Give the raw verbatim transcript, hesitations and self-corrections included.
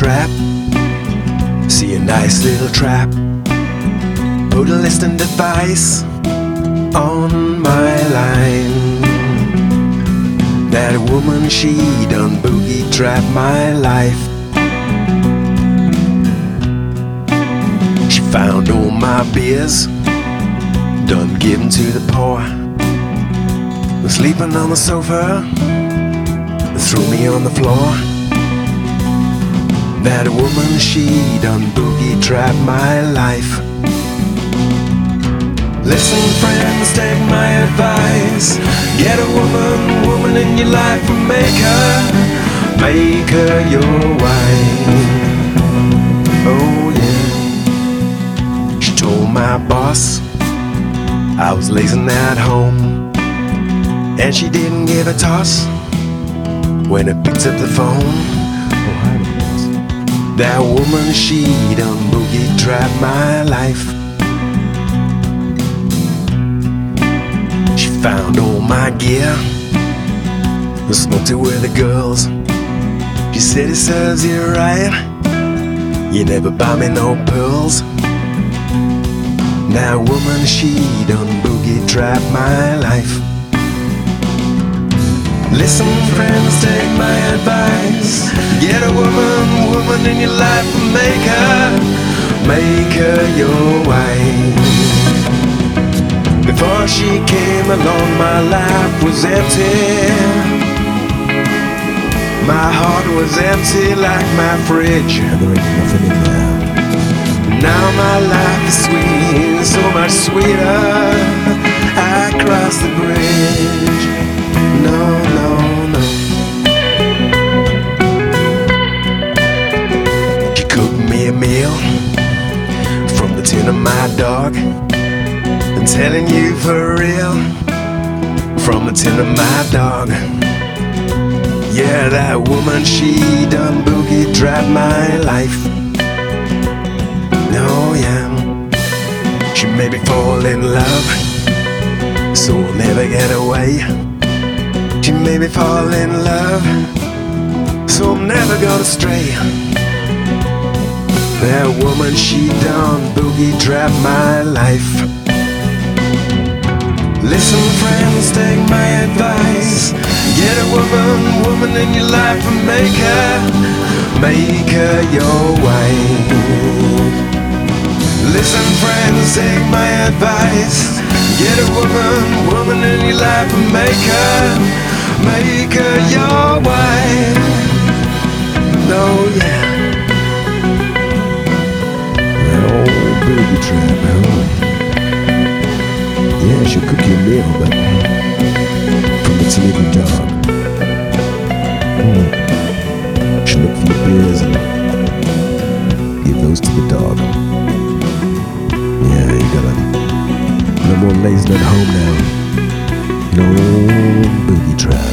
trap. See a nice little trap. Put a listening device on my line. That woman, she done boogie trap my life. She found all my beers, done given to the poor. Was sleeping on the sofa, threw me on the floor. That woman, she done boogie trap my life. Listen, friends, take my advice. Get a woman, woman in your life and make her, make her your wife. Oh yeah. She told my boss I was lazing at home, and she didn't give a toss when I picked up the phone. That woman, she done boogie trap my life. She found all my gear, smoked it with the girls. She said it serves you right, you never buy me no pearls. That woman, she done boogie trap my life. Listen, friends, take my advice. Get a woman, woman in your life and make her, make her your wife. Before she came along, my life was empty. My heart was empty like my fridge. And there ain't nothing in there. Now my life is sweet, so much sweeter. I crossed the bridge. No, no, no. She cooked me a meal from the tin of my dog. I'm telling you for real, from the tin of my dog. Yeah, that woman, she done boogie trap my life. Oh yeah. She made me fall in love, so I'll never get away. She made me fall in love, so I'm never gonna stray. That woman, she done boogie trap my life. Listen, friends, take my advice. Get a woman, woman in your life and make her, make her your wife. Listen, friends, take my advice. Get a woman, woman in your life and make her, make her your wife. Oh yeah. That old boogie trap, huh? Yeah, she'll cook you a meal, but from the tin of your dog. Mm. She'll look for your beers and give those to the dog. Yeah, you gotta, no more lazing at home now. No boogie trap.